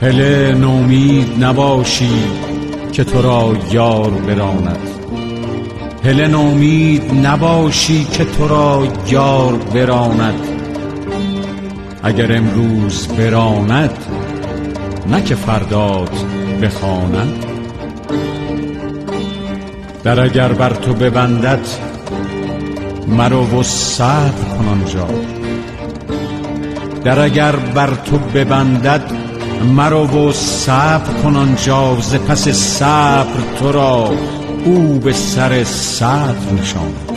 هله نومید نباشی که تو را یار براند، هله نومید نباشی که تو را یار براند. اگر امروز براند نه که فردات بخواند. در اگر بر تو ببندد مرو و صبر کن آنجا، در اگر بر تو ببندد مرو و صبر کن آنجا. ز پس صبر تو را او به سر صدر نشاند.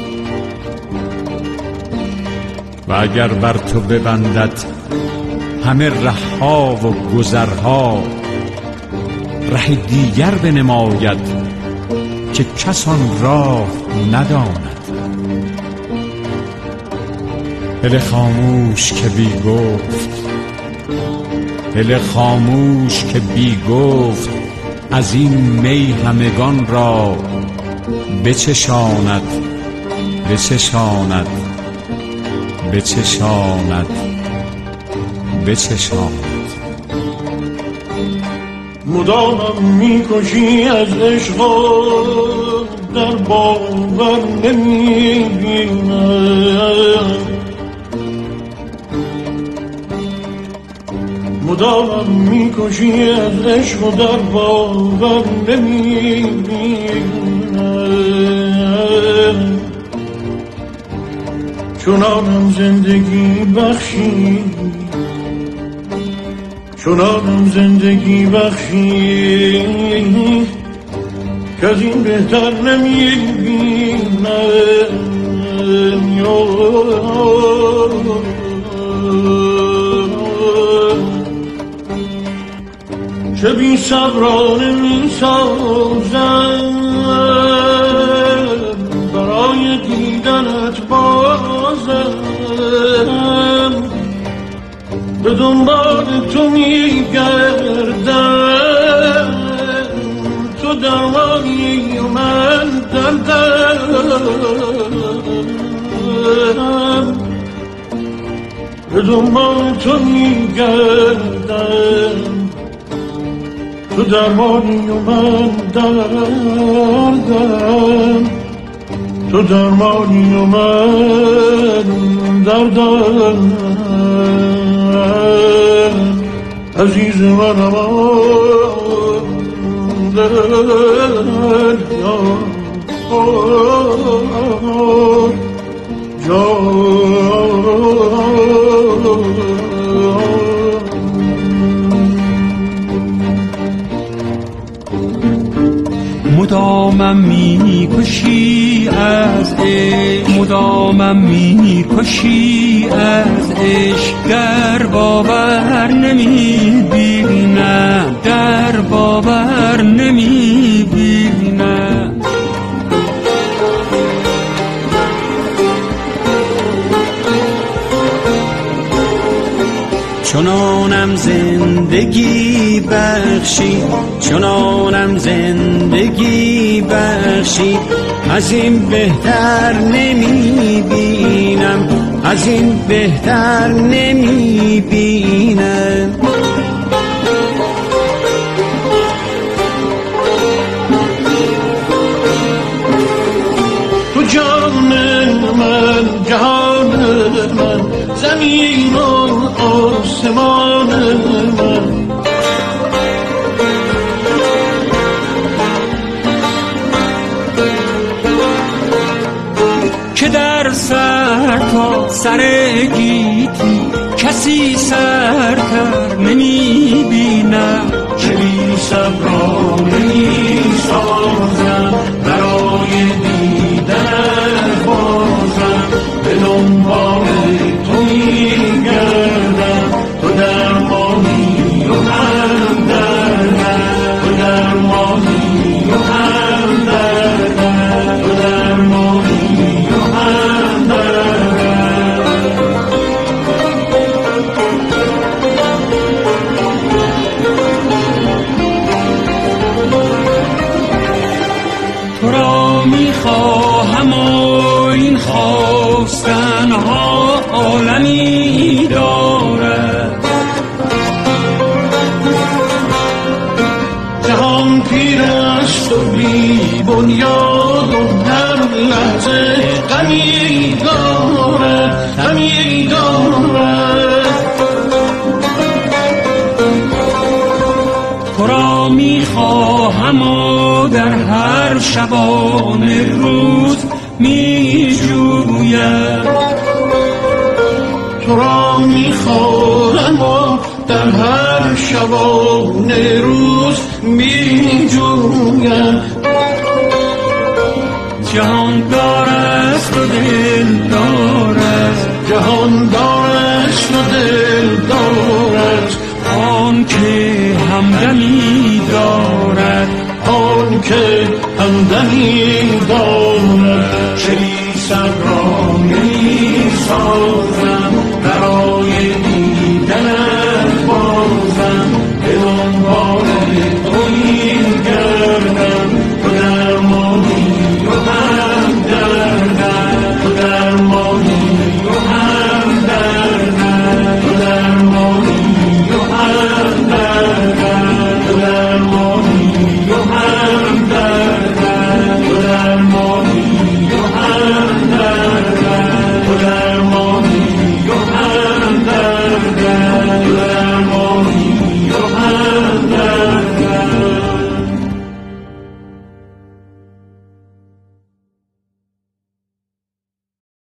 و اگر بر تو ببندد همه رهها و گذرها، ره دیگر بنماید که کس آن راه نداند. هله خاموش که بی گفت، هله خاموش که بی گفت، از این می همگان را بچشاند، بچشاند، بچشاند، بچشاند. مدامم میکشی از عشق در باور نمیبینم، مدامم میکشی از عشق در باور نمیبینم. چنانم زندگی بخشی، چنانم زندگی بخشی که از این بهتر نمیبینم. چه بی صبرانه می سازم برای دیدنت بازم، به دنبال تو می گردم، تو درمانی و من دردم. به دنبال تو می گردم، تو درمانی و من دردم، تو درمانی و من دردم. عزیز منم مدامم میکشی از عشق، مدامم میکشی از عشق، در باور نمیبینم، در باور نمیبینم. چنانم زندگی بخشی، چنانم زندگی بخشی، از این بهتر نمیبینم، از این بهتر نمیبینم. تو جان من، جهان من، زمین و آسمان من، که در سر تا سر گیتی کسی سرتر نمیبینم. چه بی صبرانه میسازم برای دیدن بازم، به دنبال تو میگردم، تو درمانی و من دردم، تو درمانی و من دردم، تو درمانی و من دردم. تو را میخواهم و این خواستنها عالمی دارد، همی دارد همی دارد. تو را میخواهم و در هر شبانه روز میجویم، تو را میخواهم و در هر شبانه روز میجویم. جهان دارست و دل دارست، جهان دارست و دل دارست، آن که همدمی دارد، آن که همدمی دارد. چه بی صبرانه سازد